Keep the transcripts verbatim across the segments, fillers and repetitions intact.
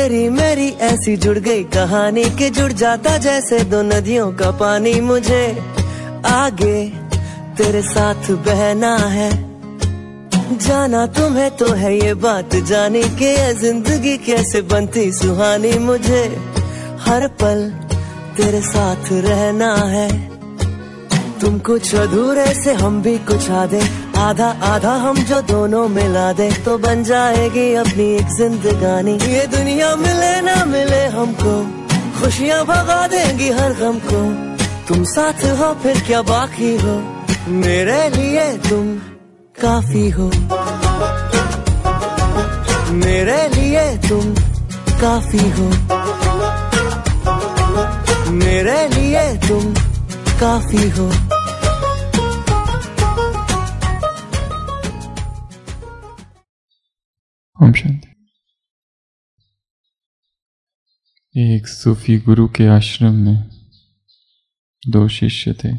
तेरी मेरी ऐसी जुड़ गई कहानी कि जुड़ जाता जैसे दो नदियों का पानी। मुझे आगे तेरे साथ बहना है, जाना तुम्हें तो है ये बात जानी कि ये जिंदगी कैसे बनती सुहानी। मुझे हर पल तेरे साथ रहना है, तुम कुछ अधूरे से हम भी कुछ आधे, आधा आधा हम जो दोनों मिला दे तो बन जाएगी अपनी एक जिंदगानी। ये दुनिया मिले ना मिले हमको, खुशियाँ भगा देंगी हर गम को। तुम साथ हो फिर क्या बाकी हो, मेरे लिए तुम काफी हो, मेरे लिए तुम काफी हो, मेरे लिए तुम काफी हो। ओम शांति। एक सूफी गुरु के आश्रम में दो शिष्य थे।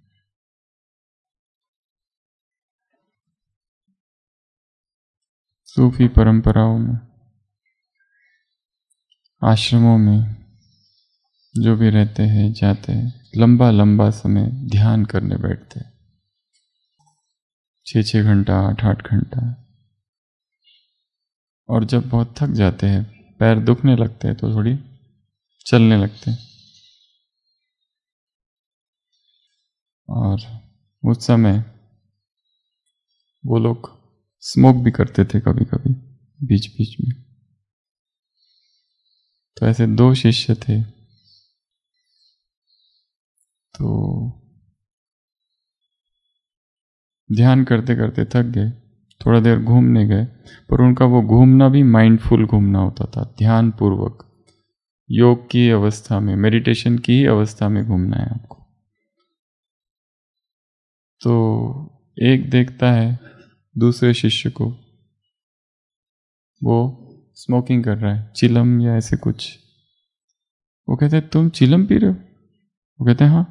सूफी परंपराओं में आश्रमों में जो भी रहते हैं जाते हैं, लंबा लंबा समय ध्यान करने बैठते हैं, छः छः घंटा आठ आठ घंटा। और जब बहुत थक जाते हैं, पैर दुखने लगते हैं, तो थोड़ी चलने लगते हैं। और उस समय वो लोग स्मोक भी करते थे कभी कभी बीच बीच में। तो ऐसे दो शिष्य थे। तो ध्यान करते करते थक गए, थोड़ा देर घूमने गए, पर उनका वो घूमना भी माइंडफुल घूमना होता था, ध्यान पूर्वक, योग की अवस्था में, मेडिटेशन की ही अवस्था में घूमना है आपको। तो एक देखता है दूसरे शिष्य को, वो स्मोकिंग कर रहा है, चिलम या ऐसे कुछ। वो कहते हैं तुम चिलम पी रहे हो? वो कहते हैं हाँ।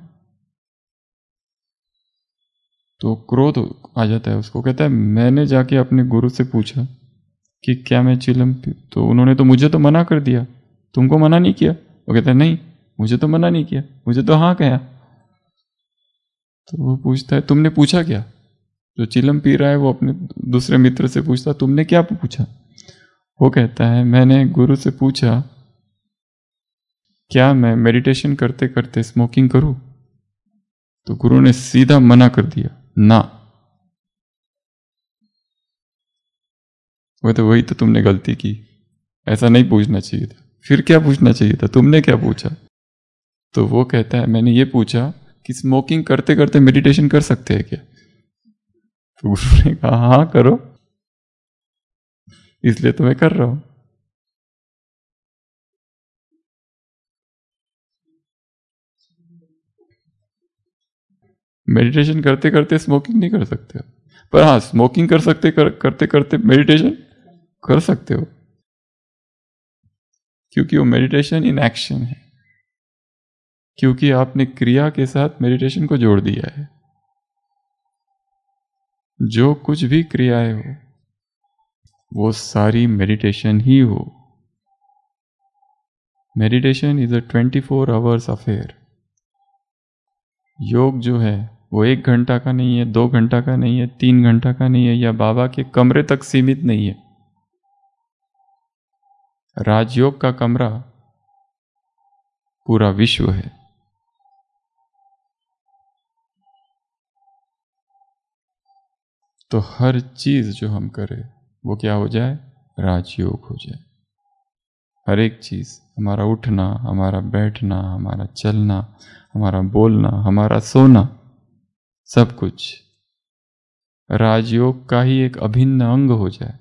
तो क्रोध आ जाता है उसको, कहता है मैंने जाके अपने गुरु से पूछा कि क्या मैं चिलम पी, तो उन्होंने तो मुझे तो मना कर दिया, तुमको मना नहीं किया? वो कहता है नहीं, मुझे तो मना नहीं किया, मुझे तो हाँ कहा। तो वो पूछता है तुमने पूछा क्या? जो चिलम पी रहा है वो अपने दूसरे मित्र से पूछता तुमने क्या पूछा? वो कहता है मैंने गुरु से पूछा क्या मैं मेडिटेशन करते करते स्मोकिंग करूं? तो गुरु ने सीधा मना कर दिया, ना। वो तो वही तो तुमने गलती की, ऐसा नहीं पूछना चाहिए था। फिर क्या पूछना चाहिए था? तुमने क्या पूछा? तो वो कहता है मैंने ये पूछा कि स्मोकिंग करते करते मेडिटेशन कर सकते हैं क्या? तो गुरु ने कहा हाँ करो, इसलिए तो मैं कर रहा हूं। मेडिटेशन करते करते स्मोकिंग नहीं कर सकते हो, पर हाँ स्मोकिंग कर सकते कर, करते करते मेडिटेशन कर सकते हो, क्योंकि वो मेडिटेशन इन एक्शन है, क्योंकि आपने क्रिया के साथ मेडिटेशन को जोड़ दिया है। जो कुछ भी क्रियाएं हो वो सारी मेडिटेशन ही हो। Meditation is a twenty four hours affair. योग जो है वो एक घंटा का नहीं है, दो घंटा का नहीं है, तीन घंटा का नहीं है, या बाबा के कमरे तक सीमित नहीं है। राजयोग का कमरा पूरा विश्व है। तो हर चीज जो हम करें वो क्या हो जाए? राजयोग हो जाए। हर एक चीज, हमारा उठना, हमारा बैठना, हमारा चलना, हमारा बोलना, हमारा सोना, सब कुछ राजयोग का ही एक अभिन्न अंग हो जाए।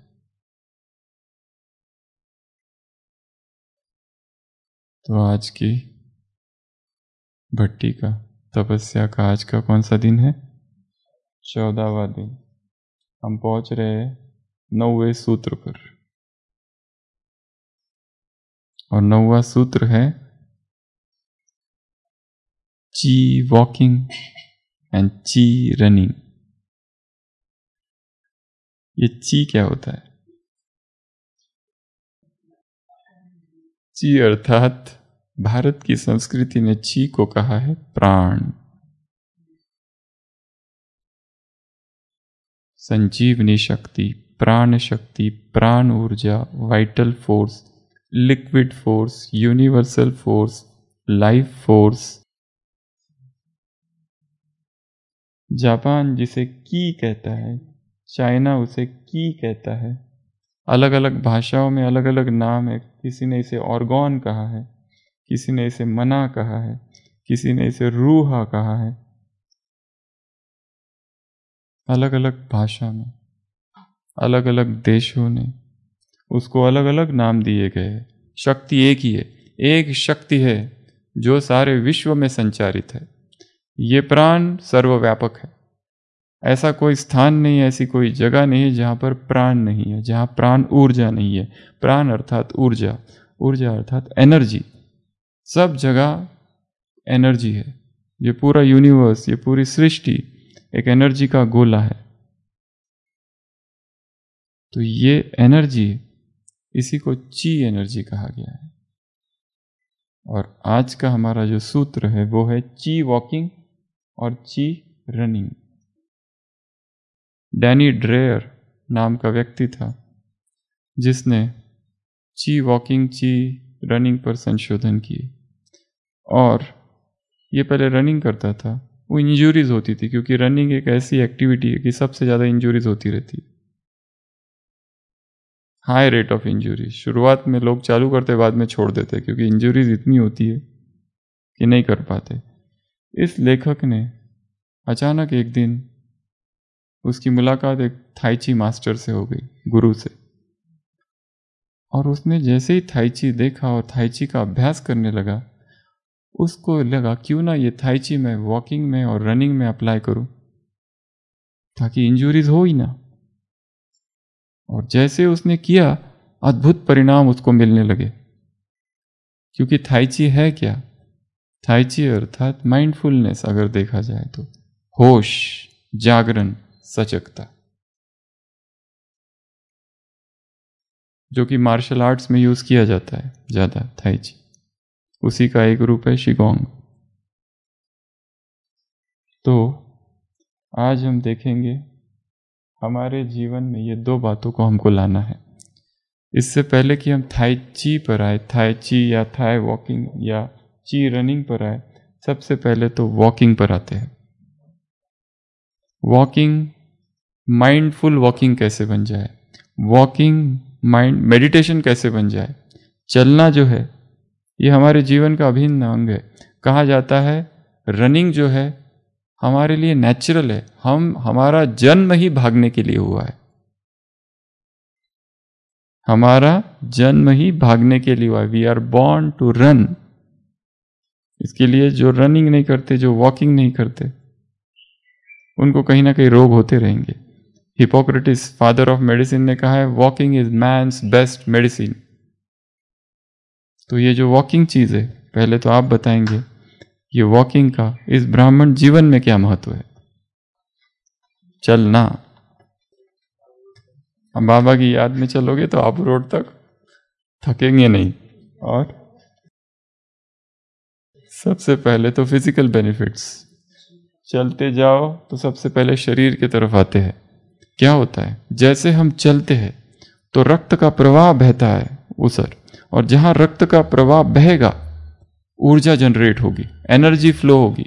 तो आज की भट्टी का तपस्या का आज का कौन सा दिन है? चौदहवा दिन। हम पहुंच रहे हैं नौवे सूत्र पर, और नौवा सूत्र है ची वॉकिंग एंड ची रनिंग। ये ची क्या होता है? ची अर्थात भारत की संस्कृति ने ची को कहा है प्राण। संजीवनी शक्ति, प्राण शक्ति, प्राण ऊर्जा, vital force, liquid force, universal force, life force. Japan जिसे की कहता है, चाइना उसे की कहता है। अलग अलग भाषाओं में अलग अलग नाम है। किसी ने इसे ऑर्गन कहा है, किसी ने इसे मना कहा है, किसी ने इसे रूहा कहा है। अलग अलग भाषा में अलग अलग देशों ने उसको अलग अलग नाम दिए गए। शक्ति एक ही है, एक शक्ति है जो सारे विश्व में संचारित है। ये प्राण सर्वव्यापक है। ऐसा कोई स्थान नहीं है, ऐसी कोई जगह नहीं है जहाँ पर प्राण नहीं है, जहाँ प्राण ऊर्जा नहीं है। प्राण अर्थात ऊर्जा, ऊर्जा अर्थात एनर्जी। सब जगह एनर्जी है। ये पूरा यूनिवर्स, ये पूरी सृष्टि एक एनर्जी का गोला है। तो ये एनर्जी, इसी को ची एनर्जी कहा गया है। और आज का हमारा जो सूत्र है वो है ची वॉकिंग और ची रनिंग। डैनी ड्रेयर नाम का व्यक्ति था जिसने ची वॉकिंग, ची रनिंग पर संशोधन किए। और ये पहले रनिंग करता था, वो इंजुरीज होती थी, क्योंकि रनिंग एक ऐसी एक्टिविटी है कि सबसे ज़्यादा इंजुरीज होती रहती है। High rate of injury. शुरुआत में लोग चालू करते, बाद में छोड़ देते, क्योंकि इंजुरीज इतनी होती है कि नहीं कर पाते। इस लेखक ने अचानक एक दिन उसकी मुलाकात एक थाईची मास्टर से हो गई, गुरु से। और उसने जैसे ही थाईची देखा और थाईची का अभ्यास करने लगा, उसको लगा क्यों ना ये थाईची मैं वॉकिंग में और रनिंग में अप्लाई करूं, ताकि इंजुरीज हो ही ना। और जैसे उसने किया, अद्भुत परिणाम उसको मिलने लगे। क्योंकि थाईची है क्या? थाईची अर्थात माइंडफुलनेस, अगर देखा जाए तो होश, जागरण, सजगता, जो कि मार्शल आर्ट्स में यूज किया जाता है ज्यादा। थाईची उसी का एक रूप है शिगोंग। तो आज हम देखेंगे हमारे जीवन में ये दो बातों को हमको लाना है। इससे पहले कि हम थाई ची पर आए, थाई ची या थाई वॉकिंग या ची रनिंग पर आए, सबसे पहले तो वॉकिंग पर आते हैं। वॉकिंग, माइंडफुल वॉकिंग कैसे बन जाए, वॉकिंग माइंड मेडिटेशन कैसे बन जाए। चलना जो है ये हमारे जीवन का अभिन्न अंग है। कहा जाता है रनिंग जो है हमारे लिए नेचुरल है। हम हमारा जन्म ही भागने के लिए हुआ है। हमारा जन्म ही भागने के लिए हुआ है। We are born to run. इसके लिए जो रनिंग नहीं करते, जो वॉकिंग नहीं करते, उनको कहीं ना कहीं रोग होते रहेंगे। हिपोक्रेटिस, फादर ऑफ मेडिसिन, ने कहा है walking is man's best medicine. तो ये जो वॉकिंग चीज है, पहले तो आप बताएंगे ये वॉकिंग का इस ब्राह्मण जीवन में क्या महत्व है। चलना, हम बाबा की याद में चलोगे तो आप रोड तक थकेंगे नहीं। और सबसे पहले तो फिजिकल बेनिफिट्स, चलते जाओ तो सबसे पहले शरीर की तरफ आते हैं। क्या होता है, जैसे हम चलते हैं तो रक्त का प्रवाह बहता है उसर, और जहां रक्त का प्रवाह बहेगा ऊर्जा जनरेट होगी, एनर्जी फ्लो होगी।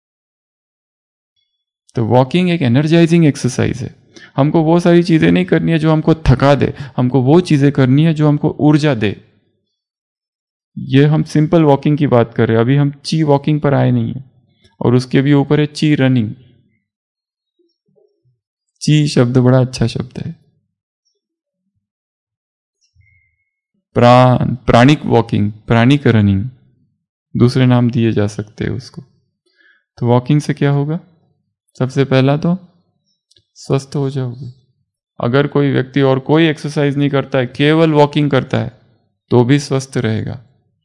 तो वॉकिंग एक एनर्जाइजिंग एक्सरसाइज है। हमको वो सारी चीजें नहीं करनी है जो हमको थका दे, हमको वो चीजें करनी है जो हमको ऊर्जा दे। ये हम सिंपल वॉकिंग की बात कर रहे हैं, अभी हम ची वॉकिंग पर आए नहीं है। और उसके भी ऊपर है ची रनिंग। ची शब्द बड़ा अच्छा शब्द है। प्राण, प्राणिक वॉकिंग, प्राणिक रनिंग, दूसरे नाम दिए जा सकते हैं उसको। तो वॉकिंग से क्या होगा, सबसे पहला तो स्वस्थ हो जाओगे। अगर कोई व्यक्ति और कोई एक्सरसाइज नहीं करता है, केवल वॉकिंग करता है, तो भी स्वस्थ रहेगा।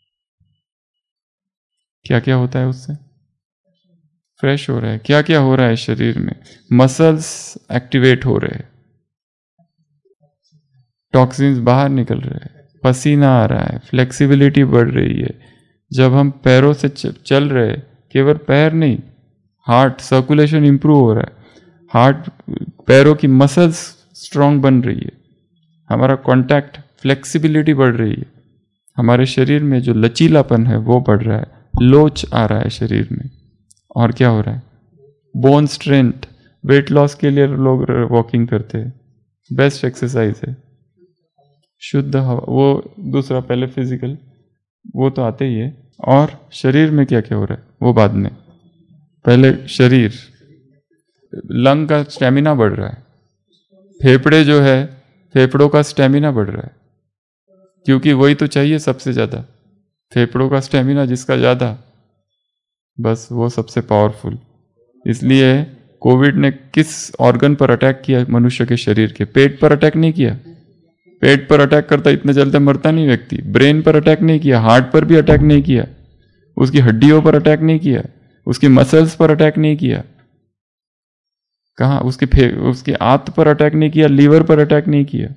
क्या क्या होता है उससे? फ्रेश हो रहा है। क्या क्या हो रहा है शरीर में? मसल्स एक्टिवेट हो रहे हैं, टॉक्सिन्स बाहर निकल रहे हैं, पसीना आ रहा है, फ्लेक्सिबिलिटी बढ़ रही है। जब हम पैरों से चल रहे, केवल पैर नहीं, हार्ट सर्कुलेशन इंप्रूव हो रहा है, हार्ट पैरों की मसल्स स्ट्रांग बन रही है, हमारा कांटेक्ट फ्लेक्सिबिलिटी बढ़ रही है, हमारे शरीर में जो लचीलापन है वो बढ़ रहा है, लोच आ रहा है शरीर में। और क्या हो रहा है? Bone strength. वेट लॉस के लिए लोग वॉकिंग करते हैं, बेस्ट एक्सरसाइज है। शुद्ध हवा, वो दूसरा, पहले फिजिकल, वो तो आते ही है। और शरीर में क्या क्या हो रहा है वो बाद में। पहले शरीर, लंग का स्टेमिना बढ़ रहा है, फेफड़े जो है, फेफड़ों का स्टेमिना बढ़ रहा है, क्योंकि वही तो चाहिए सबसे ज़्यादा। फेफड़ों का स्टेमिना जिसका ज़्यादा, बस वो सबसे पावरफुल। इसलिए कोविड ने किस ऑर्गन पर अटैक किया? मनुष्य के शरीर के। पेट पर अटैक नहीं किया। पेट पर अटैक करता इतने जल्दी मरता नहीं व्यक्ति। ब्रेन पर अटैक नहीं किया, हार्ट पर भी अटैक नहीं किया, उसकी हड्डियों पर अटैक नहीं किया, उसकी मसल्स पर अटैक नहीं किया। कहाँ? उसके फे उसके आंत पर अटैक नहीं किया, लीवर पर अटैक नहीं किया।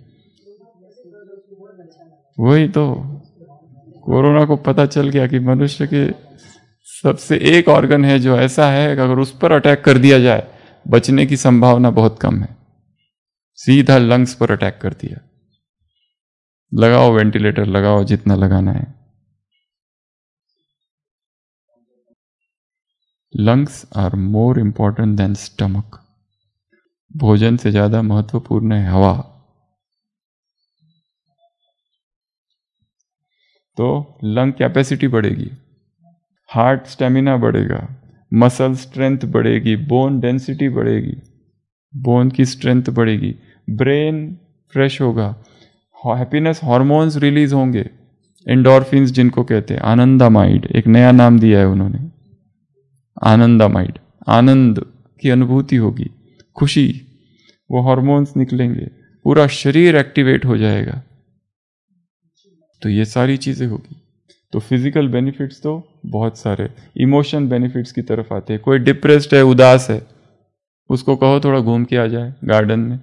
वही तो कोरोना को पता चल गया कि मनुष्य के सबसे एक ऑर्गन है जो ऐसा है कि अगर उस पर अटैक कर दिया जाए बचने की संभावना बहुत कम है। सीधा लंग्स पर अटैक कर दिया। लगाओ वेंटिलेटर, लगाओ जितना लगाना है। Lungs are more important than stomach. भोजन से ज्यादा महत्वपूर्ण है हवा। तो लंग कैपेसिटी बढ़ेगी, हार्ट स्टेमिना बढ़ेगा, मसल स्ट्रेंथ बढ़ेगी, बोन डेंसिटी बढ़ेगी, बोन की स्ट्रेंथ बढ़ेगी, ब्रेन फ्रेश होगा, हैप्पीनेस हार्मोन्स रिलीज होंगे, एंडोर्फिन्स जिनको कहते हैं, आनंदामाइड, एक नया नाम दिया है उन्होंने, आनंदामाइड। आनंद की अनुभूति होगी, खुशी, वो हार्मोन्स निकलेंगे, पूरा शरीर एक्टिवेट हो जाएगा। तो ये सारी चीजें होगी। तो फिजिकल बेनिफिट्स तो बहुत सारे। इमोशन बेनिफिट्स की तरफ आते हैं। कोई डिप्रेस्ड है, उदास है, उसको कहो थोड़ा घूम के आ जाए गार्डन में,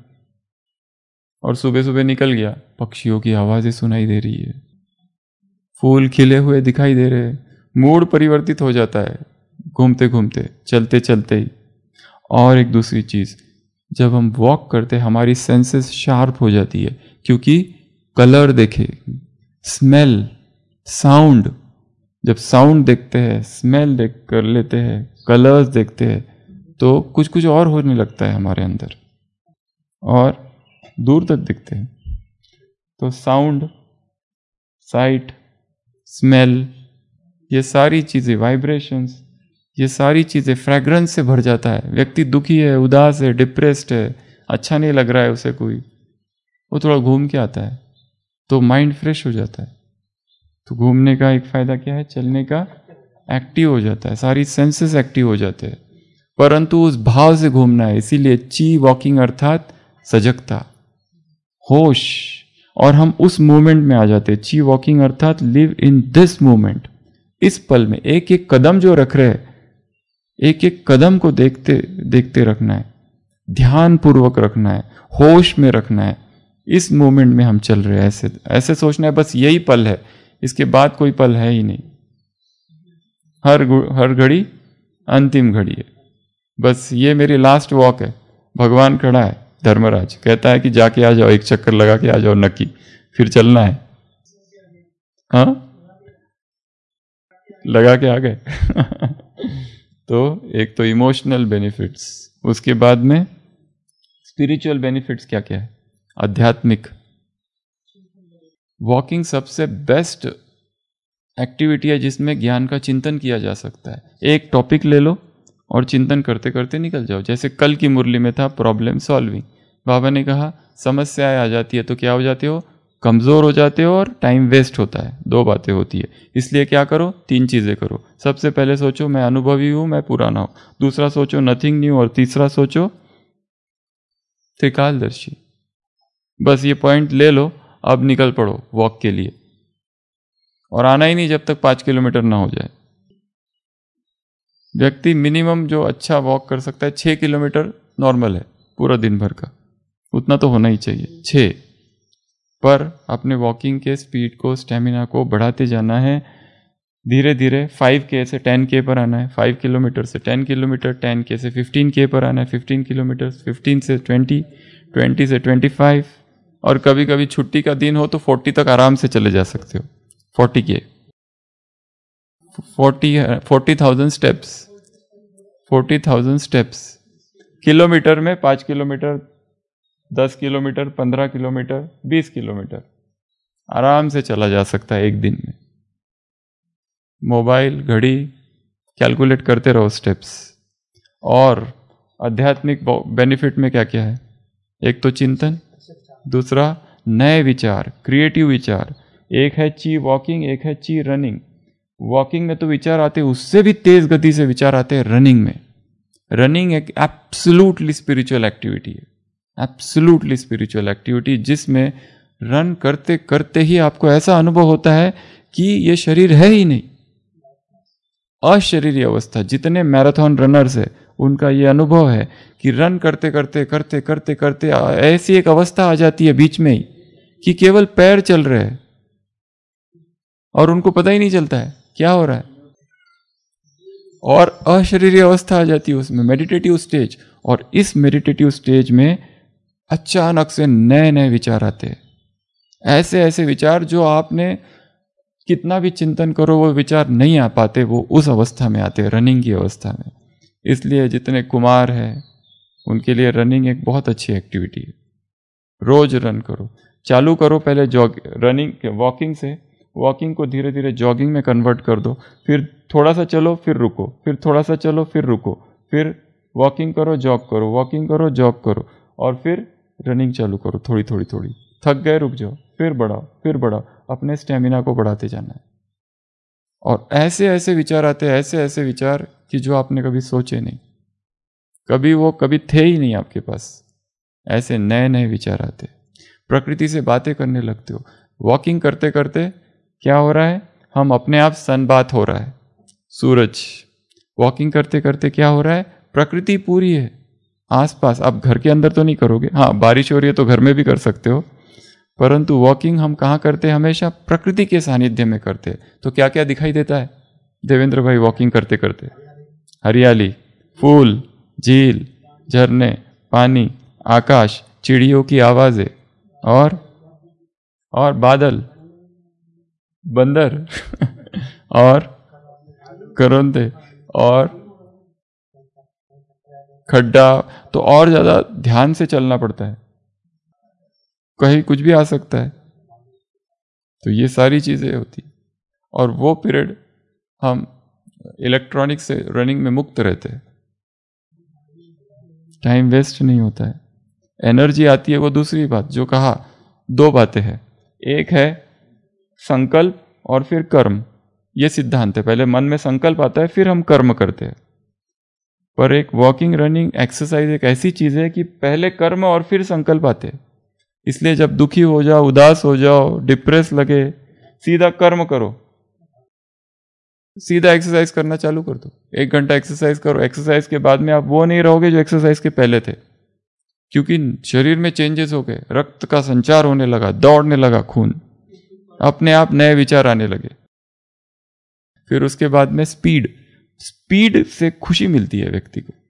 और सुबह सुबह निकल गया, पक्षियों की आवाजें सुनाई दे रही है, फूल खिले हुए दिखाई दे रहे हैं, मूड परिवर्तित हो जाता है घूमते घूमते, चलते चलते ही। और एक दूसरी चीज, जब हम वॉक करते हैं हमारी सेंसेस शार्प हो जाती है, क्योंकि कलर देखे, स्मेल, साउंड, जब साउंड देखते हैं, स्मेल देख कर लेते हैं, कलर्स देखते हैं, तो कुछ कुछ और होने लगता है हमारे अंदर, और दूर तक दिखते हैं। तो साउंड, साइट, स्मेल, ये सारी चीजें, वाइब्रेशंस, ये सारी चीजें, फ्रेग्रेंस से भर जाता है। व्यक्ति दुखी है, उदास है, डिप्रेस्ड है, अच्छा नहीं लग रहा है उसे कोई, वो थोड़ा घूम के आता है तो माइंड फ्रेश हो जाता है। तो घूमने का एक फायदा क्या है? चलने का, एक्टिव हो जाता है, सारी सेंसेस एक्टिव हो जाते हैं, परंतु उस भाव से घूमना है। इसीलिए ची वॉकिंग अर्थात सजगता, होश, और हम उस मोमेंट में आ जाते हैं। ची वॉकिंग अर्थात लिव इन दिस मोमेंट, इस पल में एक एक कदम जो रख रहे हैं, एक एक कदम को देखते देखते रखना है, ध्यान पूर्वक रखना है, होश में रखना है। इस मोमेंट में हम चल रहे हैं, ऐसे ऐसे सोचना है बस यही पल है, इसके बाद कोई पल है ही नहीं। हर हर घड़ी अंतिम घड़ी है, बस ये मेरी लास्ट वॉक है। भगवान खड़ा है, धर्मराज कहता है कि जाके आ जाओ, एक चक्कर लगा के आ जाओ नक्की, फिर चलना है। हाँ, लगा के आ गए। तो एक तो इमोशनल बेनिफिट्स, उसके बाद में स्पिरिचुअल बेनिफिट्स क्या क्या है? आध्यात्मिक। वॉकिंग सबसे बेस्ट एक्टिविटी है जिसमें ज्ञान का चिंतन किया जा सकता है। एक टॉपिक ले लो और चिंतन करते करते निकल जाओ। जैसे कल की मुरली में था प्रॉब्लम सॉल्विंग। बाबा ने कहा समस्याएं आ जाती है तो क्या हो जाते हो? कमजोर हो जाते हो और टाइम वेस्ट होता है। दो बातें होती है, इसलिए क्या करो? तीन चीजें करो। सबसे पहले सोचो मैं अनुभवी हूं, मैं पुराना हूं। दूसरा सोचो नथिंग न्यू, और तीसरा सोचो त्रिकालदर्शी। बस ये पॉइंट ले लो, अब निकल पड़ो वॉक के लिए, और आना ही नहीं जब तक पांच किलोमीटर ना हो जाए। व्यक्ति मिनिमम जो अच्छा वॉक कर सकता है छह किलोमीटर नॉर्मल है पूरा दिन भर का, उतना तो होना ही चाहिए। छः पर अपने वॉकिंग के स्पीड को, स्टेमिना को बढ़ाते जाना है। धीरे धीरे फाइव के से टेन के पर आना है, फाइव किलोमीटर से टेन किलोमीटर, टेन के से फिफ्टीन के पर आना है, फिफ्टीन किलोमीटर, फिफ्टीन से ट्वेंटी, ट्वेंटी से ट्वेंटी फाइव, और कभी कभी छुट्टी का दिन हो तो फोर्टी तक आराम से चले जा सकते हो। फोर्टी के forty forty thousand steps forty thousand steps kilometre में पाँच किलोमीटर, दस किलोमीटर, पंद्रह किलोमीटर, बीस किलोमीटर आराम से चला जा सकता है एक दिन में। मोबाइल, घड़ी कैलकुलेट करते रहो स्टेप्स। और आध्यात्मिक बेनिफिट में क्या क्या है? एक तो चिंतन, दूसरा नए विचार, क्रिएटिव विचार। एक है ची वॉकिंग, एक है ची रनिंग। वॉकिंग में तो विचार आते हैं, उससे भी तेज गति से विचार आते हैं रनिंग में। रनिंग एक एब्सोल्युटली स्पिरिचुअल एक्टिविटी है, एब्सोल्युटली स्पिरिचुअल एक्टिविटी, जिसमें रन करते करते ही आपको ऐसा अनुभव होता है कि ये शरीर है ही नहीं, अशरीरी अवस्था। जितने मैराथन रनर्स है उनका ये अनुभव है कि रन करते करते करते करते करते ऐसी एक अवस्था आ जाती है बीच में ही कि केवल पैर चल रहे हैं और उनको पता ही नहीं चलता है क्या हो रहा है, और अशरीरी अवस्था आ जाती है उसमें, मेडिटेटिव स्टेज। और इस मेडिटेटिव स्टेज में अचानक से नए नए विचार आते हैं, ऐसे ऐसे विचार जो आपने कितना भी चिंतन करो वो विचार नहीं आ पाते, वो उस अवस्था में आते हैं, रनिंग की अवस्था में। इसलिए जितने कुमार हैं उनके लिए रनिंग एक बहुत अच्छी एक्टिविटी है। रोज रन करो, चालू करो पहले जॉग रनिंग वॉकिंग से, वॉकिंग को धीरे धीरे जॉगिंग में कन्वर्ट कर दो, फिर थोड़ा सा चलो फिर रुको, फिर थोड़ा सा चलो फिर रुको, फिर वॉकिंग करो जॉग करो, वॉकिंग करो जॉग करो, और फिर रनिंग चालू करो थोड़ी थोड़ी थोड़ी। थक गए रुक जाओ, फिर बढ़ाओ फिर बढ़ाओ, अपने स्टेमिना को बढ़ाते जाना है। और ऐसे ऐसे विचार आते हैं, ऐसे ऐसे विचार कि जो आपने कभी सोचे नहीं, कभी वो कभी थे ही नहीं आपके पास, ऐसे नए नए विचार आते। प्रकृति से बातें करने लगते हो। वॉकिंग करते करते क्या हो रहा है, हम अपने आप सनबाथ हो रहा है, सूरज। वॉकिंग करते करते क्या हो रहा है, प्रकृति पूरी है आसपास। आप घर के अंदर तो नहीं करोगे, हाँ बारिश हो रही है तो घर में भी कर सकते हो, परंतु वॉकिंग हम कहाँ करते हैं, हमेशा प्रकृति के सानिध्य में करते हैं। तो क्या क्या दिखाई देता है देवेंद्र भाई वॉकिंग करते करते? हरियाली, फूल, झील, झरने, पानी, आकाश, चिड़ियों की आवाजें, और और बादल, बंदर और करंदे और खड्डा। तो और ज्यादा ध्यान से चलना पड़ता है, कहीं कुछ भी आ सकता है। तो ये सारी चीजें होती, और वो पीरियड हम इलेक्ट्रॉनिक से रनिंग में मुक्त रहते हैं, टाइम वेस्ट नहीं होता है, एनर्जी आती है। वो दूसरी बात जो कहा, दो बातें हैं, एक है संकल्प और फिर कर्म। ये सिद्धांत है, पहले मन में संकल्प आता है फिर हम कर्म करते हैं। पर एक वॉकिंग रनिंग एक्सरसाइज एक ऐसी चीज है कि पहले कर्म और फिर संकल्प आते हैं। इसलिए जब दुखी हो जाओ, उदास हो जाओ, डिप्रेस लगे, सीधा कर्म करो, सीधा एक्सरसाइज करना चालू कर दो। एक घंटा एक्सरसाइज करो, एक्सरसाइज के बाद में आप वो नहीं रहोगे जो एक्सरसाइज के पहले थे, क्योंकि शरीर में चेंजेस हो गए, रक्त का संचार होने लगा, दौड़ने लगा खून, अपने आप नए विचार आने लगे। फिर उसके बाद में स्पीड, स्पीड से खुशी मिलती है व्यक्ति को।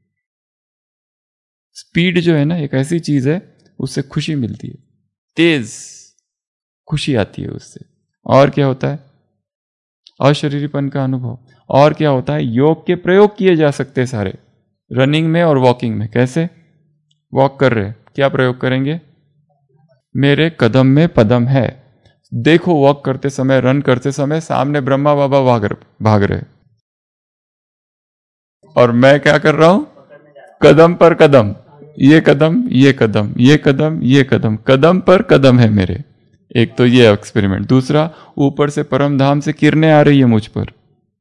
स्पीड जो है ना एक ऐसी चीज है, उससे खुशी मिलती है, तेज खुशी आती है उससे। और क्या होता है, अशरीरीपन का अनुभव। और क्या होता है, योग के प्रयोग किए जा सकते हैं सारे, रनिंग में और वॉकिंग में। कैसे? वॉक कर रहे, क्या प्रयोग करेंगे, मेरे कदम में पदम है। देखो वॉक करते समय, रन करते समय सामने ब्रह्मा बाबा भाग भाग रहे, और मैं क्या कर रहा हूं, कदम पर कदम, ये कदम ये कदम ये कदम ये कदम, कदम पर कदम है मेरे। एक तो ये एक्सपेरिमेंट। दूसरा, ऊपर से परम धाम से किरणें आ रही है मुझ पर,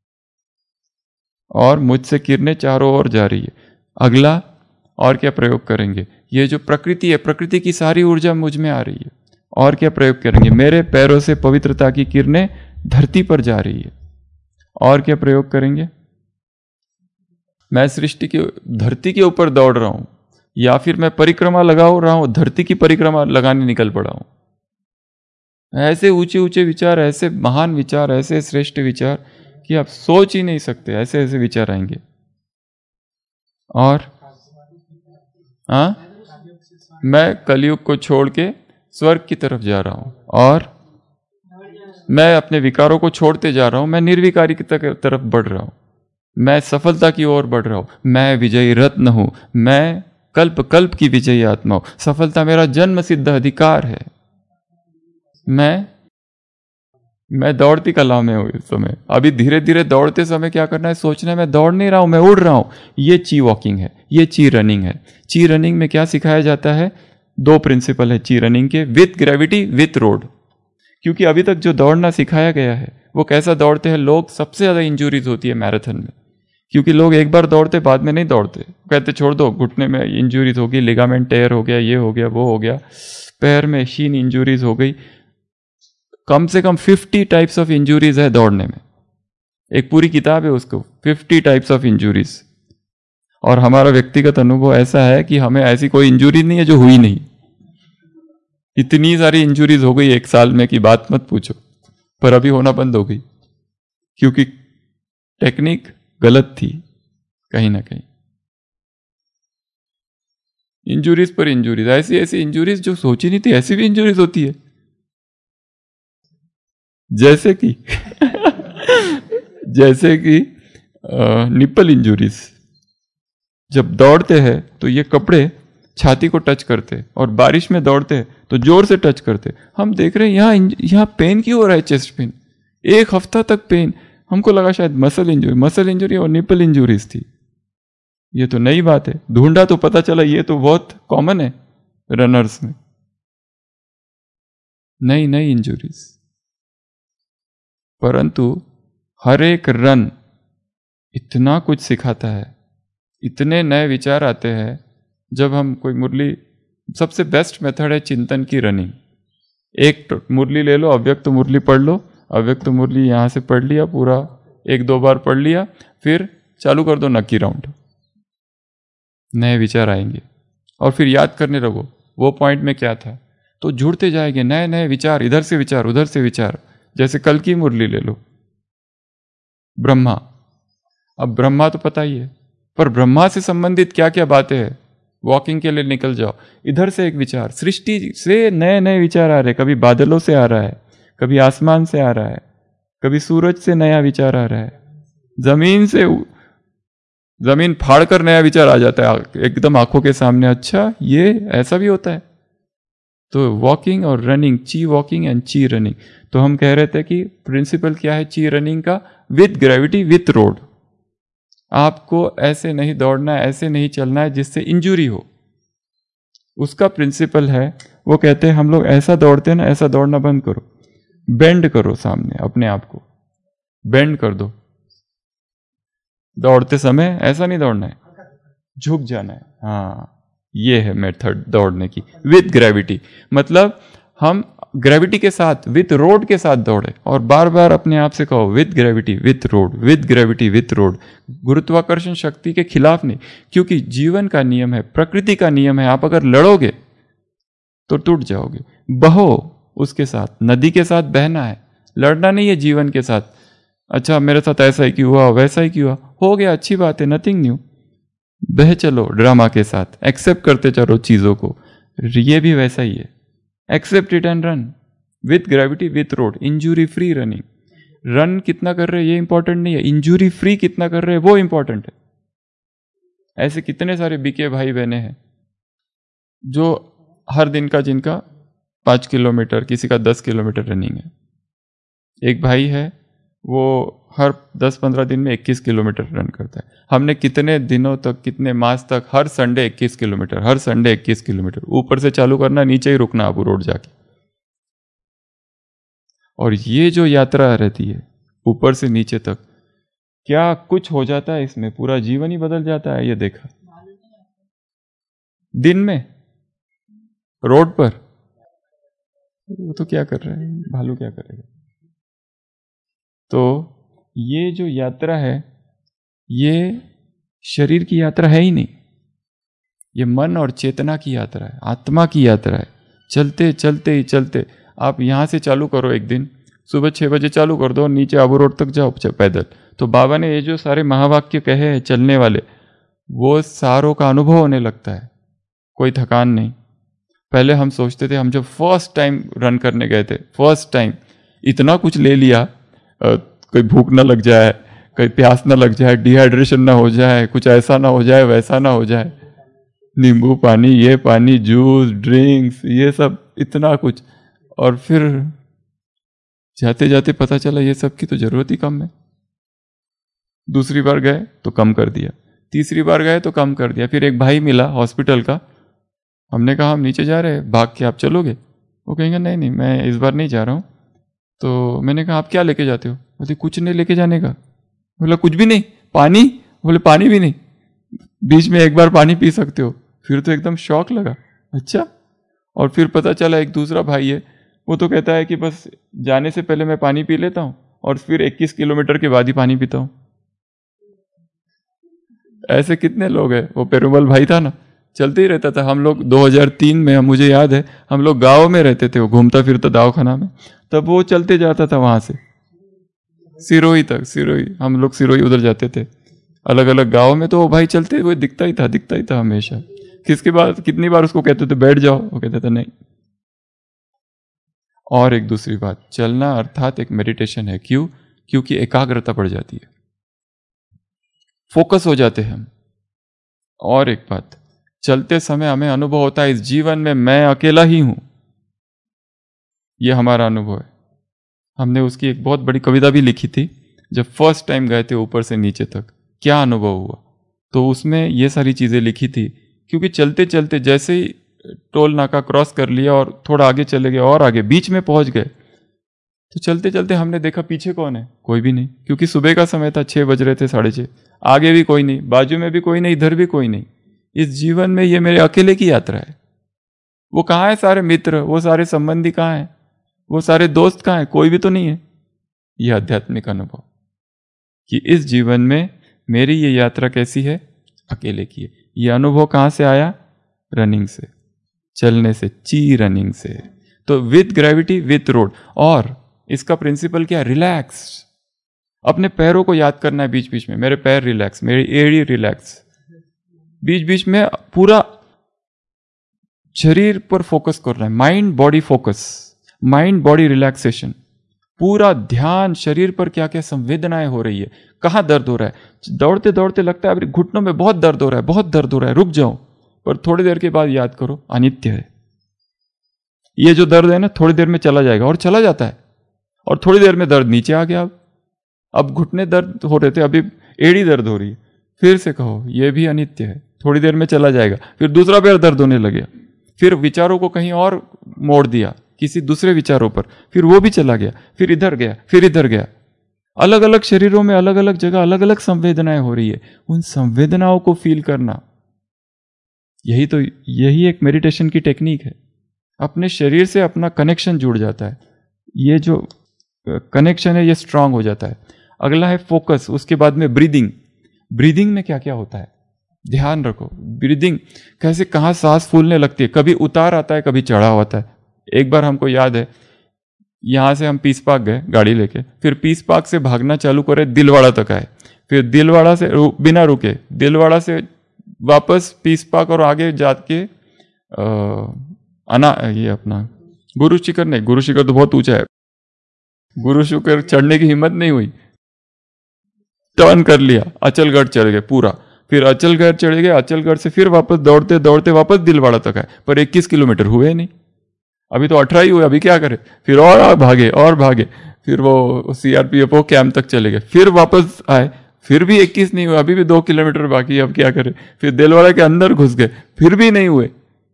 और मुझसे किरणें चारों ओर जा रही है। अगला, और क्या प्रयोग करेंगे, ये जो प्रकृति है, प्रकृति की सारी ऊर्जा मुझ में आ रही है। और क्या प्रयोग करेंगे, मेरे पैरों से पवित्रता की किरणें धरती पर जा रही है। और क्या प्रयोग करेंगे, मैं सृष्टि की धरती के ऊपर दौड़ रहा हूं, या फिर मैं परिक्रमा लगा रहा हूं, धरती की परिक्रमा लगाने निकल पड़ा हूं। ऐसे ऊंचे ऊंचे विचार, ऐसे महान विचार, ऐसे श्रेष्ठ विचार कि आप सोच ही नहीं सकते, ऐसे ऐसे विचार आएंगे। और हाँ, मैं कलयुग को छोड़ के स्वर्ग की तरफ जा रहा हूं, और मैं अपने विकारों को छोड़ते जा रहा हूं, मैं निर्विकारी की तरफ बढ़ रहा हूं, मैं सफलता की ओर बढ़ रहा हूं, मैं विजयी रत्न हूं, मैं कल्प कल्प की विजयी आत्मा हूं, सफलता मेरा जन्म सिद्ध अधिकार है। मैं मैं दौड़ती कला में हूं इस समय। अभी धीरे धीरे दौड़ते समय क्या करना है, सोचना है मैं दौड़ नहीं रहा हूं, मैं उड़ रहा हूं। ये ची वॉकिंग है, ये ची रनिंग है। ची रनिंग में क्या सिखाया जाता है, दो प्रिंसिपल है ची रनिंग के, विथ ग्रेविटी विथ रोड। क्योंकि अभी तक जो दौड़ना सिखाया गया है वो कैसा दौड़ते हैं लोग, सबसे ज्यादा इंजुरीज होती है मैराथन में, क्योंकि लोग एक बार दौड़ते बाद में नहीं दौड़ते, कहते छोड़ दो, घुटने में इंजुरीज होगी, लिगामेंट टेयर हो गया, ये हो गया, वो हो गया, पैर में शीन इंजुरीज हो गई। कम से कम फिफ्टी टाइप्स ऑफ इंजुरीज है दौड़ने में, एक पूरी किताब है उसको, फिफ्टी टाइप्स ऑफ इंजुरीज। और हमारा व्यक्तिगत अनुभव ऐसा है कि हमें ऐसी कोई इंजुरी नहीं है जो हुई नहीं। इतनी सारी इंजुरीज हो गई एक साल में कि बात मत पूछो, पर अभी होना बंद हो गई क्योंकि टेक्निक गलत थी कहीं ना कहीं। इंजुरीज पर इंजुरीज, ऐसी ऐसी इंजुरीज जो सोची नहीं थी, ऐसी भी इंजुरीज होती है। जैसे कि जैसे कि निप्पल इंजुरीज। जब दौड़ते हैं तो ये कपड़े छाती को टच करते, और बारिश में दौड़ते हैं तो जोर से टच करते। हम देख रहे हैं यहाँ यहाँ पेन क्यों हो रहा है, चेस्ट पेन, एक हफ्ता तक पेन। हमको लगा शायद मसल इंजुरी, मसल इंजुरी और निप्पल इंजुरीज थी। ये तो नई बात है, ढूंढा तो पता चला ये तो बहुत कॉमन है रनर्स में, नई नई इंजुरीज। परंतु हर एक रन इतना कुछ सिखाता है, इतने नए विचार आते हैं। जब हम कोई मुरली, सबसे बेस्ट मेथड है चिंतन की रनिंग। एक मुरली ले लो, अव्यक्त तो मुरली पढ़ लो, अव्यक्त तो मुरली यहां से पढ़ लिया पूरा, एक दो बार पढ़ लिया, फिर चालू कर दो नक्की राउंड, नए विचार आएंगे। और फिर याद करने लगो वो पॉइंट में क्या था, तो जुड़ते जाएंगे नए नए विचार, इधर से विचार उधर से विचार। जैसे कल की मुरली ले लो, ब्रह्मा। अब ब्रह्मा तो पता ही है, पर ब्रह्मा से संबंधित क्या क्या बातें हैं, वॉकिंग के लिए निकल जाओ, इधर से एक विचार, सृष्टि से नए नए विचार आ रहे। कभी बादलों से आ रहा है, कभी आसमान से आ रहा है, कभी सूरज से नया विचार आ रहा है, जमीन से, जमीन फाड़कर नया विचार आ जाता है एकदम आंखों के सामने। अच्छा ये ऐसा भी होता है। तो वॉकिंग और रनिंग, ची वॉकिंग एंड ची रनिंग। तो हम कह रहे थे कि प्रिंसिपल क्या है ची रनिंग का, विथ ग्रेविटी विथ रोड। आपको ऐसे नहीं दौड़ना है, ऐसे नहीं चलना है जिससे इंजुरी हो, उसका प्रिंसिपल है। वो कहते हैं हम लोग ऐसा दौड़ते हैं ना, ऐसा दौड़ना बंद करो, बेंड करो सामने अपने आप को, बेंड कर दो। दौड़ते समय ऐसा नहीं दौड़ना है, झुक जाना है। हाँ, ये है मेथड दौड़ने की, विथ ग्रेविटी। मतलब हम ग्रेविटी के साथ, विथ रोड के साथ दौड़े, और बार बार अपने आप से कहो with gravity with road, with gravity with road. गुरुत्वाकर्षण शक्ति के खिलाफ नहीं, क्योंकि जीवन का नियम है, प्रकृति का नियम है। आप अगर लड़ोगे तो टूट जाओगे। बहो उसके साथ, नदी के साथ बहना है, लड़ना नहीं है जीवन के साथ। अच्छा मेरे साथ ऐसा ही क्यों हुआ, वैसा ही क्यों हुआ, हो गया, अच्छी बात है, नथिंग न्यू। बह चलो ड्रामा के साथ, एक्सेप्ट करते चलो चीजों को। ये भी वैसा ही है, accept it and run with gravity with road, injury free running. Run कितना कर रहे हैं ये इंपॉर्टेंट नहीं है, इंजुरी फ्री कितना कर रहे हैं वो इंपॉर्टेंट है। ऐसे कितने सारे बीके भाई बहने हैं जो हर दिन का, जिनका पाँच किलोमीटर, किसी का दस किलोमीटर रनिंग है। एक भाई है वो हर दस पंद्रह दिन में इक्कीस किलोमीटर रन करता है। हमने कितने दिनों तक, कितने मास तक, हर संडे इक्कीस किलोमीटर, हर संडे इक्कीस किलोमीटर, ऊपर से चालू करना, नीचे ही रुकना अबू रोड जाके। और ये जो यात्रा रहती है ऊपर से नीचे तक, क्या कुछ हो जाता है इसमें, पूरा जीवन ही बदल जाता है। ये देखा दिन में रोड पर, वो तो क्या कर रहे हैं, भालू क्या करेगा। तो ये जो यात्रा है ये शरीर की यात्रा है ही नहीं, ये मन और चेतना की यात्रा है, आत्मा की यात्रा है। चलते चलते ही चलते, आप यहाँ से चालू करो, एक दिन सुबह छः बजे चालू कर दो, नीचे आबू रोड तक जाओ पैदल। तो बाबा ने ये जो सारे महावाक्य कहे हैं चलने वाले, वो सारों का अनुभव होने लगता है, कोई थकान नहीं। पहले हम सोचते थे, हम जब फर्स्ट टाइम रन करने गए थे, फर्स्ट टाइम इतना कुछ ले लिया, कोई भूख ना लग जाए, कोई प्यास ना लग जाए, डिहाइड्रेशन ना हो जाए, कुछ ऐसा ना हो जाए, वैसा ना हो जाए, नींबू पानी, ये पानी, जूस, ड्रिंक्स, ये सब इतना कुछ। और फिर जाते जाते पता चला ये सब की तो जरूरत ही कम है। दूसरी बार गए तो कम कर दिया, तीसरी बार गए तो कम कर दिया। फिर एक भाई मिला हॉस्पिटल का, हमने कहा हम नीचे जा रहे हैं, भाग के आप चलोगे? वो कहेंगे नहीं नहीं मैं इस बार नहीं जा रहा हूँ। तो मैंने कहा आप क्या लेके जाते हो? बोले कुछ नहीं लेके जाने का। बोला कुछ भी नहीं? पानी? बोले पानी भी नहीं, बीच में एक बार पानी पी सकते हो। फिर तो एकदम शौक लगा, अच्छा। और फिर पता चला एक दूसरा भाई है, वो तो कहता है कि बस जाने से पहले मैं पानी पी लेता हूँ और फिर इक्कीस किलोमीटर के बाद ही पानी पीता हूँ। ऐसे कितने लोग हैं। वो पेरुमल भाई था ना, चलते ही रहता था। हम लोग दो हज़ार तीन में, मुझे याद है, हम लोग गांव में रहते थे, वो घूमता फिरता दवाखाना में, तब वो चलते जाता था वहां से सिरोही तक। सिरोही, हम लोग सिरोही उधर जाते थे अलग अलग गाँव में, तो वो भाई चलते हुए दिखता ही था, दिखता ही था हमेशा। किसके बाद कितनी बार उसको कहते थे बैठ जाओ, वो कहते थे नहीं। और एक दूसरी बात, चलना अर्थात एक मेडिटेशन है। क्यों? क्योंकि एकाग्रता बढ़ जाती है, फोकस हो जाते हैं हम। और एक बात, चलते समय हमें अनुभव होता है इस जीवन में मैं अकेला ही हूं, यह हमारा अनुभव है। हमने उसकी एक बहुत बड़ी कविता भी लिखी थी, जब फर्स्ट टाइम गए थे ऊपर से नीचे तक, क्या अनुभव हुआ, तो उसमें ये सारी चीजें लिखी थी। क्योंकि चलते चलते जैसे ही टोल नाका क्रॉस कर लिया और थोड़ा आगे चले गए और आगे बीच में पहुंच गए, तो चलते चलते हमने देखा पीछे कौन है, कोई भी नहीं। क्योंकि सुबह का समय था, छह बज रहे थे, साढ़े छह, आगे भी कोई नहीं, बाजू में भी कोई नहीं, इधर भी कोई नहीं। इस जीवन में ये मेरे अकेले की यात्रा है। वो कहाँ है सारे मित्र, वो सारे संबंधी कहाँ हैं, वो सारे दोस्त कहाँ हैं? कोई भी तो नहीं है। यह आध्यात्मिक अनुभव कि इस जीवन में मेरी ये यात्रा कैसी है, अकेले की है। ये अनुभव कहाँ से आया? रनिंग से, चलने से, ची रनिंग से। तो विथ ग्रेविटी विथ रोड। और इसका प्रिंसिपल क्या है? रिलैक्स। अपने पैरों को याद करना है बीच बीच में, मेरे पैर रिलैक्स, मेरी एड़ी रिलैक्स, बीच बीच में पूरा शरीर पर फोकस करना है, mind body focus, mind body relaxation, पूरा ध्यान शरीर पर क्या क्या संवेदनाएं हो रही है, कहाँ दर्द हो रहा है। दौड़ते दौड़ते लगता है अभी घुटनों में बहुत दर्द हो रहा है, बहुत दर्द हो रहा है, रुक जाओ, पर थोड़ी देर के बाद याद करो अनित्य है। ये जो दर्द है ना, थोड़ी देर में चला जाएगा, और चला जाता है। और थोड़ी देर में दर्द नीचे आ गया, अब अब घुटने दर्द हो रहे थे, अभी एड़ी दर्द हो रही है, फिर से कहो ये भी अनित्य है, थोड़ी देर में चला जाएगा। फिर दूसरा पैर दर्द होने लगे, फिर विचारों को कहीं और मोड़ दिया, किसी दूसरे विचारों पर, फिर वो भी चला गया, फिर इधर गया, फिर इधर गया। अलग अलग शरीरों में अलग अलग जगह अलग अलग संवेदनाएं हो रही है, उन संवेदनाओं को फील करना, यही तो यही एक मेडिटेशन की टेक्निक है। अपने शरीर से अपना कनेक्शन जुड़ जाता है, ये जो कनेक्शन है ये स्ट्रांग हो जाता है। अगला है फोकस, उसके बाद में ब्रीदिंग। ब्रीदिंग में क्या क्या होता है ध्यान रखो। ब्रीदिंग कैसे, कहाँ सांस फूलने लगती है, कभी उतार आता है, कभी चढ़ाव होता है। एक बार हमको याद है, यहां से हम पीस पार्क गए गाड़ी लेके, फिर पीस पार्क से भागना चालू करे, दिलवाड़ा तक आए, फिर दिलवाड़ा से रु, बिना रुके दिलवाड़ा से वापस पीस पार्क और आगे जाके अना ये अपना गुरु शिखर, नहीं गुरु शिखर तो बहुत ऊंचा है, गुरु शिखर चढ़ने की हिम्मत नहीं हुई, टर्न कर लिया, अचलगढ़ चढ़ गए पूरा, फिर अचलगढ़ चढ़े गए, अचलगढ़ से फिर वापस दौड़ते दौड़ते वापस दिलवाड़ा तक आए, पर इक्कीस किलोमीटर हुए नहीं, अभी तो अठारह ही हुए, अभी क्या करें। फिर और भागे और भागे, फिर वो सीआरपीएफ वो कैंप तक चले गए, फिर वापस आए, फिर भी इक्कीस नहीं हुए, अभी भी दो किलोमीटर बाकी है, अब क्या करें। फिर दिलवाड़ा के अंदर घुस गए, फिर भी नहीं हुए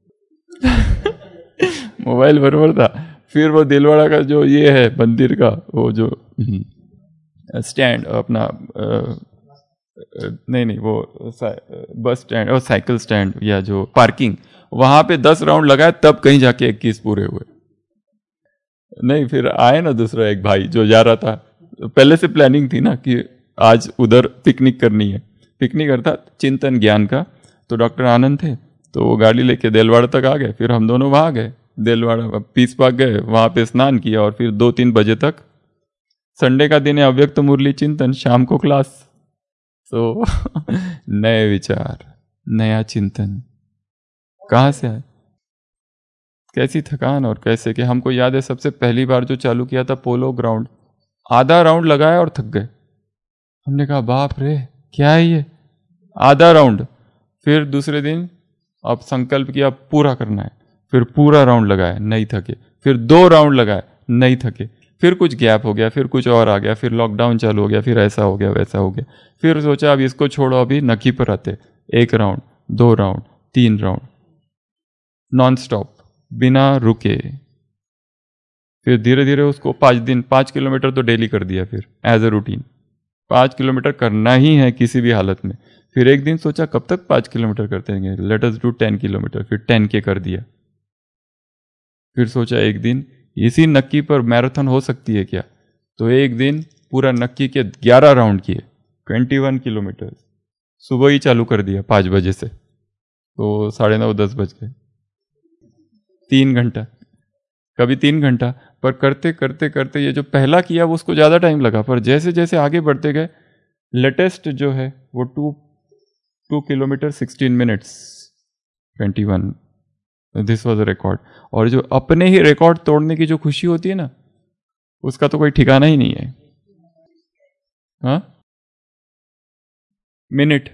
मोबाइल बराबर था। फिर वो दिलवाड़ा का जो ये है मंदिर का वो जो स्टैंड अपना आ, नहीं नहीं वो बस स्टैंड और साइकिल स्टैंड या जो पार्किंग, वहां पे दस राउंड लगाए तब कहीं जाके इक्कीस पूरे हुए। नहीं फिर आए ना दूसरा एक भाई जो जा रहा था, पहले से प्लानिंग थी ना कि आज उधर पिकनिक करनी है, पिकनिक अर्थात चिंतन ज्ञान का। तो डॉक्टर आनंद थे, तो वो गाड़ी लेके देलवाड़ा तक आ गए, फिर हम दोनों वहां गए, देलवाड़ा पीस पाक गए, वहां पे स्नान किया और फिर दो तीन बजे तक, संडे का दिन है, अव्यक्त मुरली चिंतन, शाम को क्लास। तो नए विचार, नया चिंतन कहाँ से आए, कैसी थकान और कैसे कि हमको याद है सबसे पहली बार जो चालू किया था पोलो ग्राउंड, आधा राउंड लगाया और थक गए। हमने कहा बाप रे क्या है ये, आधा राउंड। फिर दूसरे दिन अब संकल्प किया पूरा करना है, फिर पूरा राउंड लगाया, नहीं थके, फिर दो राउंड लगाया, नहीं थके, फिर कुछ गैप हो गया, फिर कुछ और आ गया, फिर लॉकडाउन चालू हो गया, फिर ऐसा हो गया वैसा हो गया, फिर सोचा अब इसको छोड़ो, अभी नकी पर आते, एक राउंड, दो राउंड, तीन राउंड, नॉन स्टॉप, बिना रुके। फिर धीरे धीरे उसको पाँच दिन पाँच किलोमीटर तो डेली कर दिया, फिर एज ए रूटीन पाँच किलोमीटर करना ही है किसी भी हालत में। फिर एक दिन सोचा कब तक पाँच किलोमीटर करते हैं, let us do ten kilometre, फिर टेन के कर दिया। फिर सोचा एक दिन इसी नक्की पर मैराथन हो सकती है क्या, तो एक दिन पूरा नक्की के ग्यारह राउंड किए, इक्कीस किलोमीटर, सुबह ही चालू कर दिया पाँच बजे से, तो साढ़े नौ दस बज गए, तीन घंटा, कभी तीन घंटा, पर करते करते करते ये जो पहला किया वो उसको ज़्यादा टाइम लगा, पर जैसे जैसे आगे बढ़ते गए, लेटेस्ट जो है वो two two kilometre sixteen minutes twenty one, this was a record. और जो अपने ही रिकॉर्ड तोड़ने की जो खुशी होती है ना, उसका तो कोई ठिकाना ही नहीं है। हाँ, मिनट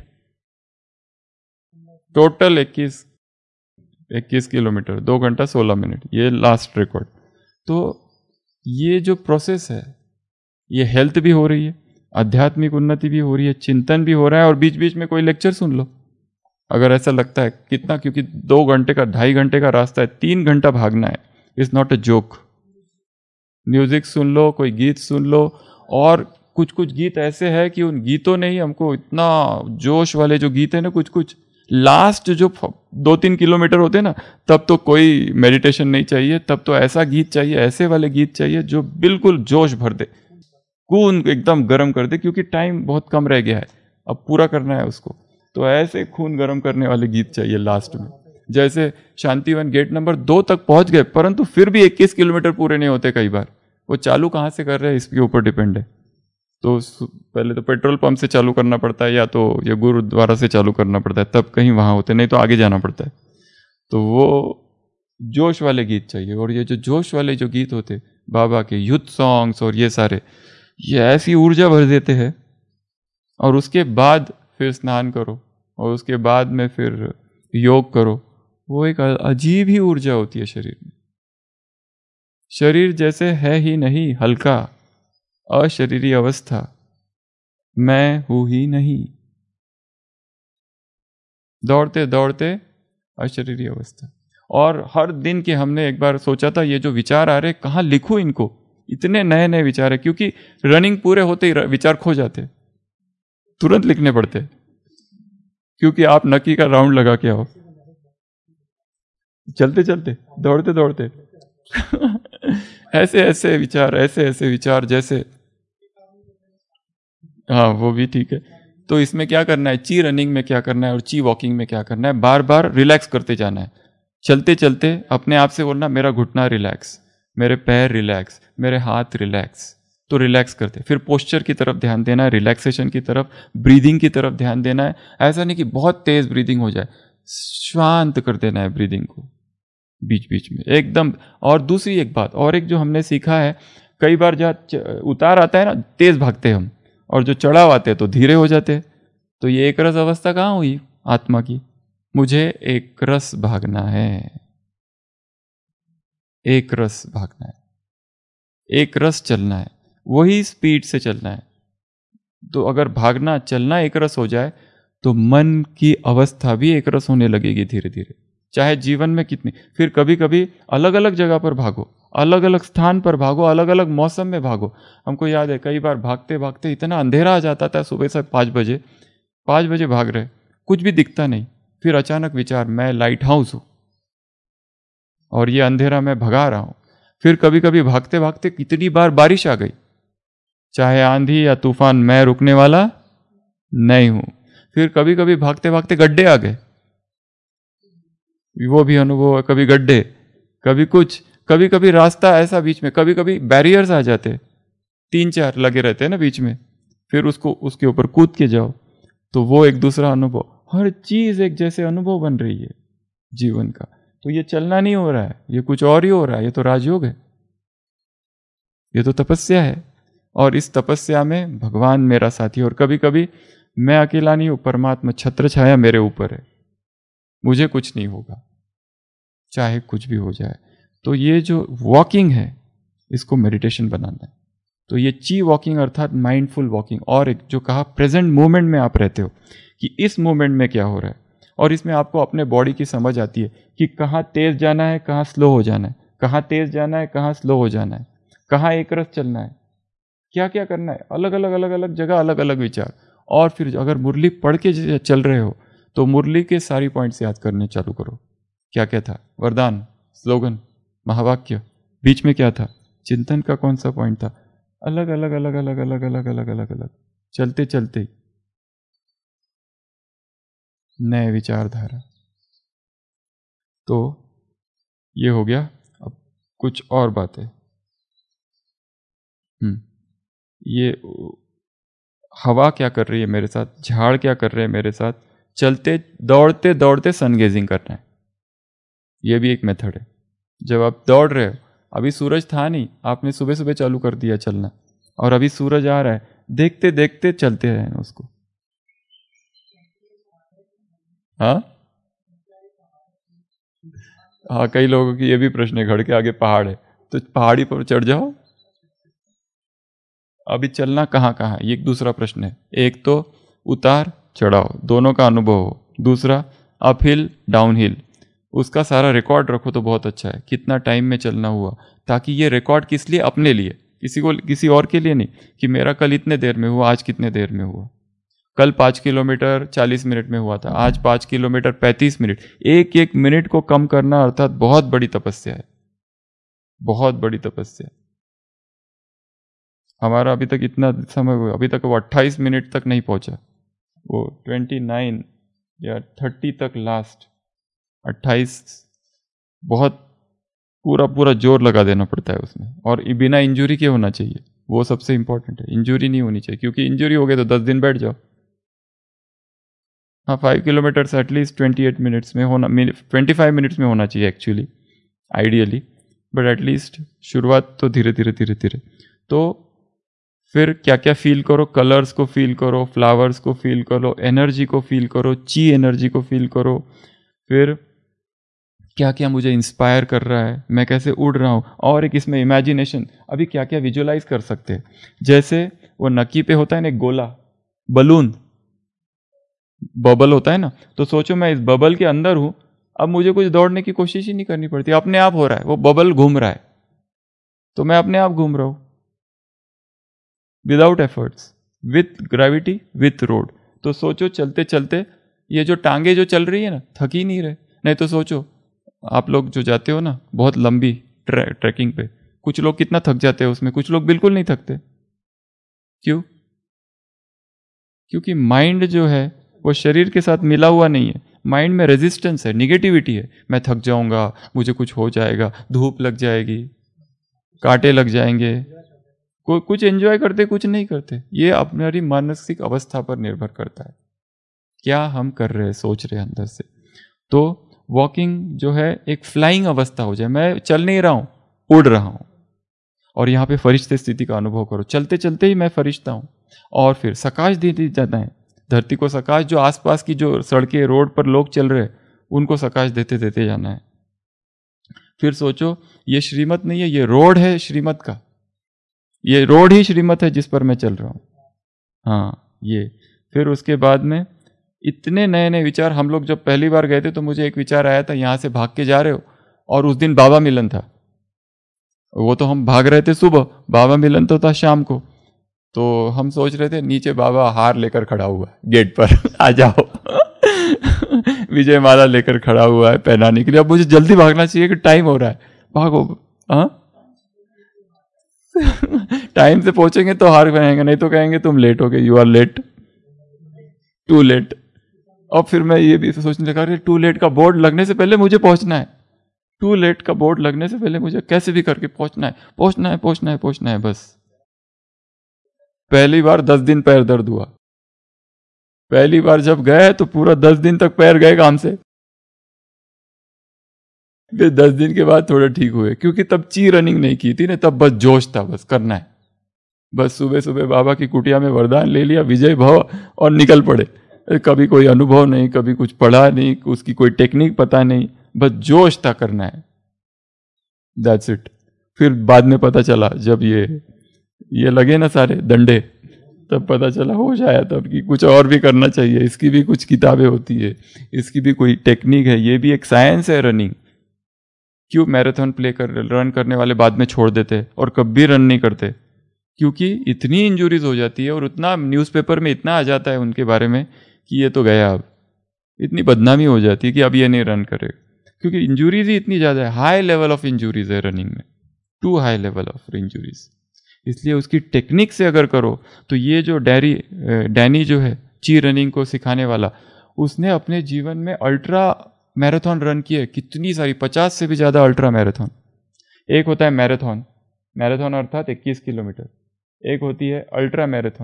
टोटल इक्कीस इक्कीस किलोमीटर, दो घंटा सोलह मिनट, ये लास्ट रिकॉर्ड। तो ये जो प्रोसेस है, ये हेल्थ भी हो रही है, आध्यात्मिक उन्नति भी हो रही है, चिंतन भी हो रहा है, और बीच बीच में कोई लेक्चर सुन लो अगर ऐसा लगता है कितना, क्योंकि दो घंटे का ढाई घंटे का रास्ता है, तीन घंटा भागना है, it's not a joke. Music सुन लो, कोई गीत सुन लो, और कुछ कुछ गीत ऐसे हैं कि उन गीतों ने ही हमको इतना जोश वाले जो गीत है ना, कुछ कुछ लास्ट जो दो तीन किलोमीटर होते हैं ना, तब तो कोई मेडिटेशन नहीं चाहिए, तब तो ऐसा गीत चाहिए, ऐसे वाले गीत चाहिए जो बिल्कुल जोश भर दे, खून एकदम गर्म कर दे, क्योंकि टाइम बहुत कम रह गया है, अब पूरा करना है उसको। तो ऐसे खून गर्म करने वाले गीत चाहिए लास्ट में। जैसे शांतिवन गेट नंबर दो तक पहुंच गए, परंतु फिर भी इक्कीस किलोमीटर पूरे नहीं होते कई बार। वो चालू कहाँ से कर रहे हैं इसके ऊपर डिपेंड है। तो पहले तो पेट्रोल पंप से चालू करना पड़ता है, या तो ये गुरुद्वारा से चालू करना पड़ता है, तब कहीं वहाँ होते, नहीं तो आगे जाना पड़ता है। तो वो जोश वाले गीत चाहिए, और ये जो जोश वाले जो गीत होते बाबा के यूथ सॉन्ग्स और ये सारे, ये ऐसी ऊर्जा भर देते हैं। और उसके बाद फिर स्नान करो, और उसके बाद में फिर योग करो, वो एक अजीब ही ऊर्जा होती है शरीर में। शरीर जैसे है ही नहीं, हल्का अशरीरी अवस्था, मैं हूं ही नहीं, दौड़ते दौड़ते अशरीरी अवस्था। और हर दिन के हमने एक बार सोचा था, ये जो विचार आ रहे कहाँ लिखूं इनको, इतने नए नए विचार है, क्योंकि रनिंग पूरे होते ही विचार खो जाते, तुरंत लिखने पड़ते, क्योंकि आप नकी का राउंड लगा के आओ, चलते चलते दौड़ते दौड़ते ऐसे ऐसे विचार, ऐसे ऐसे विचार, जैसे हाँ वो भी ठीक है। तो इसमें क्या करना है, ची रनिंग में क्या करना है और ची वॉकिंग में क्या करना है, बार बार रिलैक्स करते जाना है। चलते चलते अपने आप से बोलना मेरा घुटना रिलैक्स, मेरे पैर रिलैक्स, मेरे हाथ रिलैक्स, तो रिलैक्स करते। फिर पोस्चर की तरफ ध्यान देना है, रिलैक्सेशन की तरफ, ब्रीदिंग की तरफ ध्यान देना है। ऐसा नहीं कि बहुत तेज ब्रीदिंग हो जाए, शांत कर देना है ब्रीदिंग को बीच बीच में एकदम। और दूसरी एक बात और, एक जो हमने सीखा है, कई बार जहाँ उतार आता है ना, तेज भागते हम, और जो चढ़ाव आते हैं तो धीरे हो जाते हैं। तो ये एक रस अवस्था कहाँ हुई आत्मा की, मुझे एक रस भागना है, एक रस भागना है, एक रस चलना है, वही स्पीड से चलना है। तो अगर भागना चलना एक रस हो जाए, तो मन की अवस्था भी एक रस होने लगेगी धीरे धीरे। चाहे जीवन में कितनी, फिर कभी कभी अलग अलग जगह पर भागो, अलग अलग स्थान पर भागो, अलग अलग मौसम में भागो। हमको याद है कई बार भागते भागते इतना अंधेरा आ जाता था, सुबह से पाँच बजे पाँच बजे भाग रहे, कुछ भी दिखता नहीं, फिर अचानक विचार मैं लाइट हाउस हूँ और ये अंधेरा मैं भगा रहा हूँ। फिर कभी कभी भागते भागते कितनी बार बारिश आ गई, चाहे आंधी या तूफान, मैं रुकने वाला नहीं हूं। फिर कभी कभी भागते भागते गड्ढे आ गए, वो भी अनुभव है, कभी गड्ढे, कभी कुछ, कभी कभी रास्ता ऐसा बीच में, कभी कभी बैरियर्स आ जाते, तीन चार लगे रहते हैं ना बीच में, फिर उसको उसके ऊपर कूद के जाओ, तो वो एक दूसरा अनुभव, हर चीज एक जैसे अनुभव बन रही है जीवन का। तो ये चलना नहीं हो रहा है, ये कुछ और ही हो रहा है, ये तो राजयोग है, ये तो तपस्या है। और इस तपस्या में भगवान मेरा साथी, और कभी कभी मैं अकेला नहीं हूं, परमात्मा छत्र छाया मेरे ऊपर है, मुझे कुछ नहीं होगा चाहे कुछ भी हो जाए। तो ये जो वॉकिंग है इसको मेडिटेशन बनाना है। तो ये ची वॉकिंग अर्थात माइंडफुल वॉकिंग, और एक जो कहा प्रेजेंट मोमेंट में आप रहते हो कि इस मोमेंट में क्या हो रहा है, और इसमें आपको अपने बॉडी की समझ आती है कि कहाँ तेज जाना है, कहाँ स्लो हो जाना है, कहाँ तेज जाना है, कहाँ स्लो हो जाना है, कहाँ एक रस चलना है, क्या क्या करना है, अलग अलग अलग अलग जगह अलग अलग विचार। और फिर अगर मुरली पढ़ के चल रहे हो तो मुरली के सारी पॉइंट्स याद करने चालू करो, क्या क्या था, वरदान, स्लोगन, महावाक्य, बीच में क्या था, चिंतन का कौन सा पॉइंट था, अलग अलग अलग अलग अलग अलग अलग अलग अलग चलते चलते नए विचारधारा। तो ये हो गया। अब कुछ और बातें, हम्म ये हवा क्या कर रही है मेरे साथ, झाड़ क्या कर रहे हैं मेरे साथ, चलते दौड़ते दौड़ते सन गेजिंग करना है, ये भी एक मेथड है। जब आप दौड़ रहे हो, अभी सूरज था नहीं, आपने सुबह सुबह चालू कर दिया चलना, और अभी सूरज आ रहा है, देखते देखते चलते रहें उसको। हाँ हाँ, कई लोगों की ये भी प्रश्न है, घर के आगे पहाड़ है तो पहाड़ी पर चढ़ जाओ। अभी चलना कहाँ कहाँ, ये एक दूसरा प्रश्न है। एक तो उतार चढ़ाओ दोनों का अनुभव हो, दूसरा अप हिल डाउन हिल, उसका सारा रिकॉर्ड रखो तो बहुत अच्छा है, कितना टाइम में चलना हुआ, ताकि ये रिकॉर्ड किस लिए, अपने लिए, किसी को किसी और के लिए नहीं कि मेरा कल इतने देर में हुआ, आज कितने देर में हुआ, कल पाँच किलोमीटर चालीस मिनट में हुआ था, आज पाँच किलोमीटर पैंतीस मिनट। एक एक मिनट को कम करना अर्थात बहुत बड़ी तपस्या है, बहुत बड़ी तपस्या। हमारा अभी तक इतना समय हुआ, अभी तक वो अट्ठाईस मिनट तक नहीं पहुंचा, वो उनतीस या तीस तक लास्ट, अट्ठाईस बहुत पूरा पूरा जोर लगा देना पड़ता है उसमें, और बिना इंजरी के होना चाहिए, वो सबसे इंपॉर्टेंट है, इंजरी नहीं होनी चाहिए, क्योंकि इंजरी हो गई तो दस दिन बैठ जाओ। हाँ, five kilometres at least twenty eight minutes में होना, ट्वेंटी फाइव मिनट्स में होना चाहिए एक्चुअली, आइडियली, बट एटलीस्ट शुरुआत तो धीरे धीरे धीरे धीरे। तो फिर क्या क्या फील करो, कलर्स को फील करो, फ्लावर्स को फील करो, एनर्जी को फील करो, ची एनर्जी को फील करो, फिर क्या क्या मुझे इंस्पायर कर रहा है, मैं कैसे उड़ रहा हूँ, और एक इसमें इमेजिनेशन, अभी क्या क्या विजुअलाइज कर सकते हैं। जैसे वो नकी पे होता है ना एक गोला बलून, बबल होता है ना, तो सोचो मैं इस बबल के अंदर हूं, अब मुझे कुछ दौड़ने की कोशिश ही नहीं करनी पड़ती, अपने आप हो रहा है, वो बबल घूम रहा है तो मैं अपने आप घूम रहा हूं, without efforts, with gravity, with road. तो सोचो चलते चलते ये जो टांगे जो चल रही है ना, थक ही नहीं रहे। नहीं तो सोचो आप लोग जो जाते हो ना बहुत लंबी ट्रे, ट्रैकिंग पे, कुछ लोग कितना थक जाते हैं उसमें, कुछ लोग बिल्कुल नहीं थकते। क्यों? क्योंकि माइंड जो है वो शरीर के साथ मिला हुआ नहीं है, माइंड में रेजिस्टेंस है, निगेटिविटी है, मैं थक जाऊंगा, मुझे कुछ हो जाएगा, धूप लग जाएगी, कांटे लग जाएंगे, कोई कुछ एंजॉय करते कुछ नहीं करते। ये अपनी मानसिक अवस्था पर निर्भर करता है, क्या हम कर रहे हैं, सोच रहे हैं अंदर से। तो वॉकिंग जो है एक फ्लाइंग अवस्था हो जाए, मैं चल नहीं रहा हूं, उड़ रहा हूं, और यहाँ पे फरिश्ते स्थिति का अनुभव करो, चलते चलते ही मैं फरिश्ता हूं। और फिर सकाश दे दी जाता है धरती को, सकाश जो आसपास की जो सड़कें रोड पर लोग चल रहे हैं उनको सकाश देते देते जाना है। फिर सोचो ये श्रीमत नहीं है, ये रोड है श्रीमत का, ये रोड ही श्रीमत है जिस पर मैं चल रहा हूं। हाँ ये, फिर उसके बाद में इतने नए नए विचार। हम लोग जब पहली बार गए थे तो मुझे एक विचार आया था, यहां से भाग के जा रहे हो, और उस दिन बाबा मिलन था, वो तो हम भाग रहे थे सुबह, बाबा मिलन तो था शाम को। तो हम सोच रहे थे नीचे बाबा हार लेकर खड़ा हुआ है गेट पर आ जाओ विजय माला लेकर खड़ा हुआ है पहनाने के लिए। अब मुझे जल्दी भागना चाहिए कि टाइम हो रहा है, भागो। हाँ टाइम से पहुंचेंगे तो हार पहनेंगे, नहीं तो कहेंगे तुम लेट हो गए, you are late, too late. और फिर मैं ये भी सोचने लगा टू लेट का बोर्ड लगने से पहले मुझे पहुंचना है, टू लेट का बोर्ड लगने से पहले मुझे कैसे भी करके पहुंचना है पहुंचना है पहुंचना है पहुंचना है बस। पहली बार दस दिन पैर दर्द हुआ, पहली बार जब गए तो पूरा दस दिन तक पैर गए काम से। फिर दस दिन के बाद थोड़े ठीक हुए, क्योंकि तब ची रनिंग नहीं की थी ना, तब बस जोश था, बस करना है, बस सुबह सुबह बाबा की कुटिया में वरदान ले लिया, विजय भव, और निकल पड़े। कभी कोई अनुभव नहीं, कभी कुछ पढ़ा नहीं, उसकी कोई टेक्निक पता नहीं, बस जोश था करना है, दैट्स इट। फिर बाद में पता चला जब ये ये लगे ना सारे डंडे, तब पता चला हो जाए तब कि कुछ और भी करना चाहिए, इसकी भी कुछ किताबें होती है, इसकी भी कोई टेक्निक है, ये भी एक साइंस है रनिंग। क्यों मैराथन प्ले कर रन करने वाले बाद में छोड़ देते और कभी रन नहीं करते? क्योंकि इतनी इंजुरीज हो जाती है और उतना न्यूज़पेपर में इतना आ जाता है उनके बारे में कि ये तो गया, अब इतनी बदनामी हो जाती है कि अब ये नहीं रन करेगा, क्योंकि इंजुरीज ही इतनी ज़्यादा है, हाई लेवल ऑफ इंजुरीज है रनिंग में, too high level of injuries. इसलिए उसकी टेक्निक से अगर करो तो ये जो डैरी डैनी जो है ची रनिंग को सिखाने वाला, उसने अपने जीवन में अल्ट्रा मैराथन रन किए, कितनी सारी, पचास से भी ज़्यादा अल्ट्रा मैराथन। एक होता है मैराथन, मैराथन अर्थात इक्कीस किलोमीटर, एक होती है अल्ट्रा मैराथन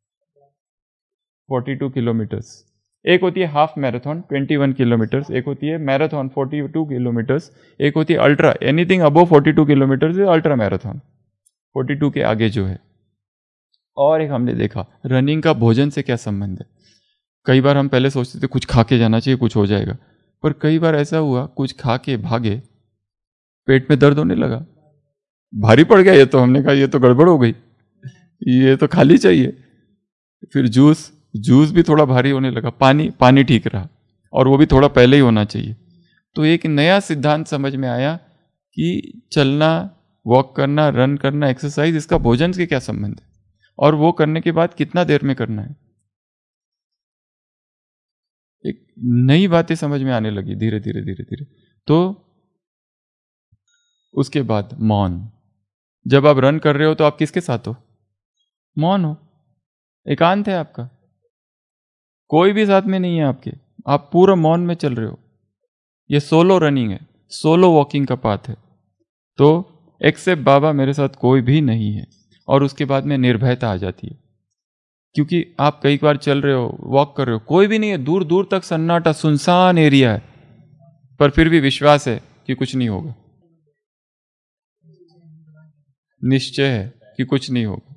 बयालीस किलोमीटर्स, एक होती है हाफ मैराथन इक्कीस किलोमीटर्स, एक होती है मैराथन बयालीस किलोमीटर्स, एक होती है अल्ट्रा, एनीथिंग अबव बयालीस किलोमीटर्स इज अल्ट्रा मैराथन, बयालीस के आगे जो है। और एक हमने देखा रनिंग का भोजन से क्या संबंध है। कई बार हम पहले सोचते थे कुछ खा के जाना चाहिए, कुछ हो जाएगा, पर कई बार ऐसा हुआ कुछ खा के भागे, पेट में दर्द होने लगा, भारी पड़ गया ये तो, हमने कहा ये तो गड़बड़ हो गई, ये तो खाली चाहिए। फिर जूस जूस भी थोड़ा भारी होने लगा, पानी पानी ठीक रहा, और वो भी थोड़ा पहले ही होना चाहिए। तो एक नया सिद्धांत समझ में आया कि चलना, वॉक करना, रन करना, एक्सरसाइज, इसका भोजन से क्या संबंध है, और वो करने के बाद कितना देर में करना है। एक नई बातें समझ में आने लगी धीरे धीरे धीरे धीरे। तो उसके बाद मौन, जब आप रन कर रहे हो तो आप किसके साथ हो? मौन हो, एकांत है आपका, कोई भी साथ में नहीं है आपके, आप पूरा मौन में चल रहे हो। ये सोलो रनिंग है, सोलो वॉकिंग का पाथ है। तो एक्सेप्ट बाबा, मेरे साथ कोई भी नहीं है, और उसके बाद में निर्भयता आ जाती है, क्योंकि आप कई बार चल रहे हो, वॉक कर रहे हो, कोई भी नहीं है, दूर दूर तक सन्नाटा, सुनसान एरिया है, पर फिर भी विश्वास है कि कुछ नहीं होगा, निश्चय है कि कुछ नहीं होगा।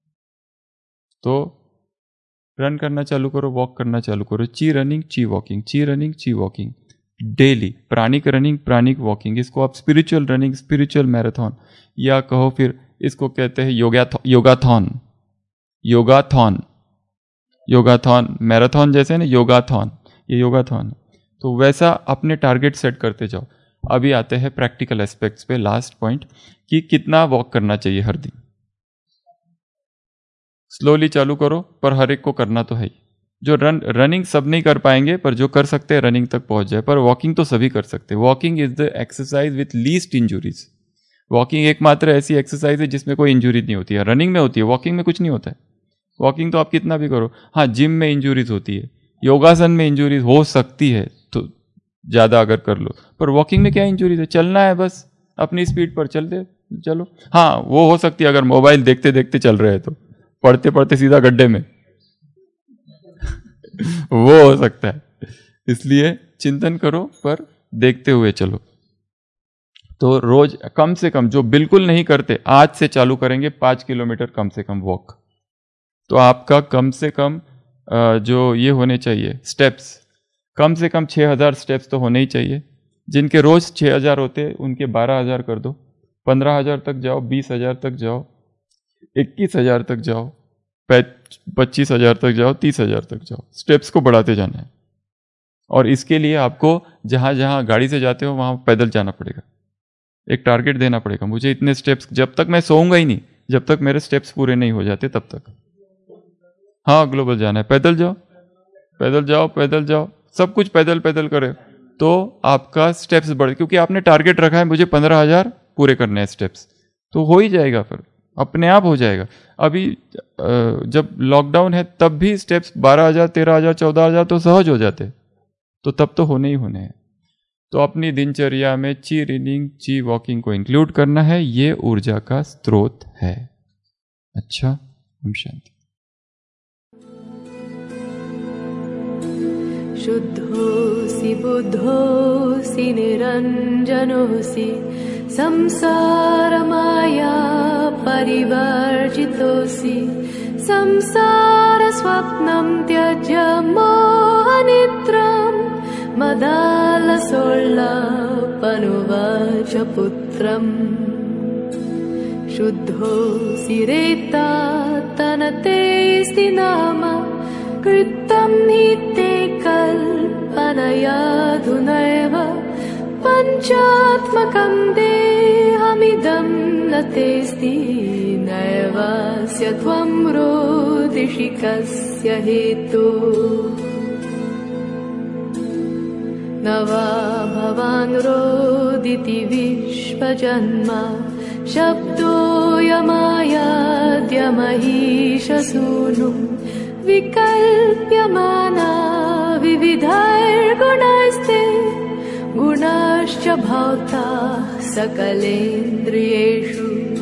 तो रन करना चालू करो, वॉक करना चालू करो, ची running chi walking, chi running chi walking daily, pranic running pranic walking, इसको आप स्पिरिचुअल रनिंग, स्पिरिचुअल मैराथन, या कहो फिर इसको कहते हैं योगा योगाथॉन, योगाथॉन योगाथॉन मैराथन जैसे ना, योगाथॉन, ये योगाथॉन। तो वैसा अपने टारगेट सेट करते जाओ। अभी आते हैं प्रैक्टिकल एस्पेक्ट्स पे, लास्ट पॉइंट, कि कितना वॉक करना चाहिए हर दिन। स्लोली चालू करो, पर हर एक को करना तो है ही। जो रन रनिंग सब नहीं कर पाएंगे, पर जो कर सकते हैं रनिंग तक पहुंच जाए, पर वॉकिंग तो सभी कर सकते हैं। Walking is the exercise with least injuries. Walking एकमात्र ऐसी एक्सरसाइज है जिसमें कोई इंजुरी नहीं होती है। रनिंग में होती है, वॉकिंग में कुछ नहीं होता है। वॉकिंग तो आप कितना भी करो, हाँ जिम में इंजुरीज होती है, योगासन में इंजुरीज हो सकती है तो ज़्यादा अगर कर लो, पर वॉकिंग में क्या इंजुरीज है? चलना है बस, अपनी स्पीड पर चल दे चलो। हाँ वो हो सकती है अगर मोबाइल देखते देखते चल रहे हैं तो, पढ़ते पढ़ते सीधा गड्ढे में वो हो सकता है। इसलिए चिंतन करो पर देखते हुए चलो। तो रोज कम से कम, जो बिल्कुल नहीं करते, आज से चालू करेंगे पाँच किलोमीटर कम से कम वॉक। तो आपका कम से कम जो ये होने चाहिए स्टेप्स, कम से कम छः हज़ार स्टेप्स तो होने ही चाहिए। जिनके रोज छः हज़ार होते उनके बारह हज़ार कर दो, पंद्रह हज़ार तक जाओ, बीस हज़ार तक जाओ, इक्कीस हज़ार तक जाओ, पच्चीस हज़ार तक जाओ, तीस हज़ार तक जाओ। स्टेप्स को बढ़ाते जाना है। और इसके लिए आपको जहाँ जहाँ गाड़ी से जाते हो वहाँ पैदल जाना पड़ेगा। एक टारगेट देना पड़ेगा, मुझे इतने स्टेप्स, जब तक मैं सोऊंगा ही नहीं, जब तक मेरे स्टेप्स पूरे नहीं हो जाते तब तक। हाँ ग्लोबल जाना है, पैदल जाओ पैदल जाओ पैदल जाओ, सब कुछ पैदल पैदल करे तो आपका स्टेप्स बढ़े, क्योंकि आपने टारगेट रखा है मुझे पंद्रह हज़ार पूरे करने हैं स्टेप्स, तो हो ही जाएगा, फिर अपने आप हो जाएगा। अभी जब लॉकडाउन है तब भी स्टेप्स बारह हज़ार, तेरह हज़ार, चौदह हज़ार तो सहज हो जाते, तो तब तो होने ही होने हैं। तो अपनी दिनचर्या में ची रीडिंग, ची वॉकिंग को इंक्लूड करना है। ये ऊर्जा का स्रोत है। अच्छा, ओम शांति। शुद्धोऽसि बुद्धोऽसि निरञ्जनोऽसि संसारमाया परिवर्जितोऽसि संसारस्वप्नं त्यज्य मोहनिद्राम् मदालसोल्लापनुवाच पुत्रम् शुद्धोऽसि रेतात्तनतेऽस्ति नाम कृतं हि ते कल्पनयाधुनैव पञ्चात्मकं देहमिदं न तेऽस्ति नैवास्य त्वं रोदिषि कस्य हेतुः न वा भवान् रोदिति विश्वजन्म शब्दोऽयमायाद्यमहीशसूनुं विकल्प्यमाना विविधैर्गुणैस्ते गुणाश्च भौता सकलेन्द्रियेषु